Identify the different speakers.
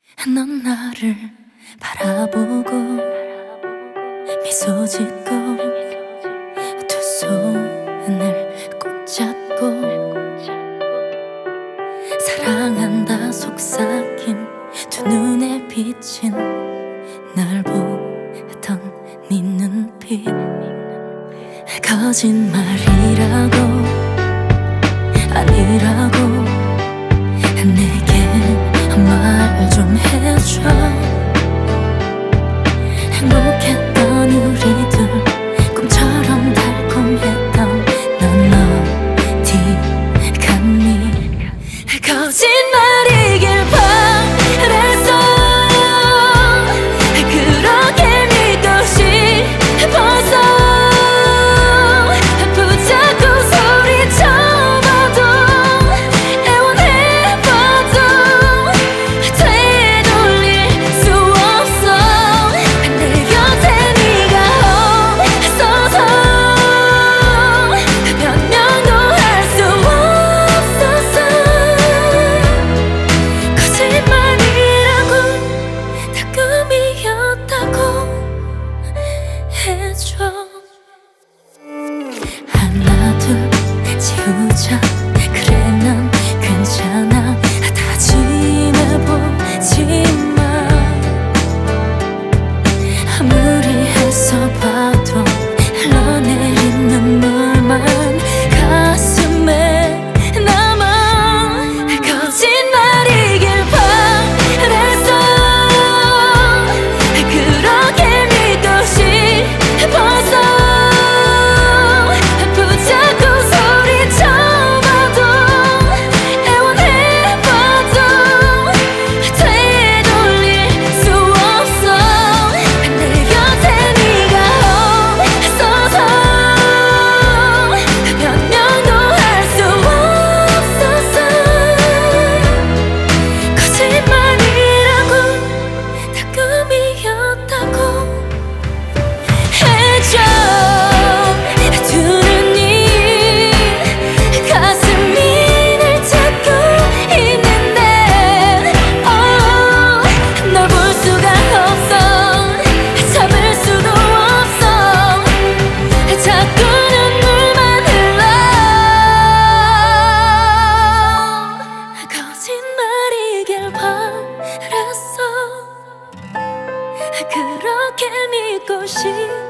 Speaker 1: 넌 나를 바라보고 미소 짓고 두 손을 꼭 잡고 사랑한다 속삭임 두 눈에 비친 날 보던 네 눈빛 거짓말이라고 아니라고 내게 말 좀 해줘. 행복했던 우리들 꿈처럼 달콤했던 넌 어디 갔니? 거짓말이길 바랬어. 그렇게 믿고 싶어서 하나 둘 지우자. 그래 난 괜찮아. 다짐해보지마. 아무리 애써봐도 흘러내린 눈물만 가슴에 남아. 거짓말이길 바랬어. 그렇게 믿고 싶어서 그렇게 믿고 싶어.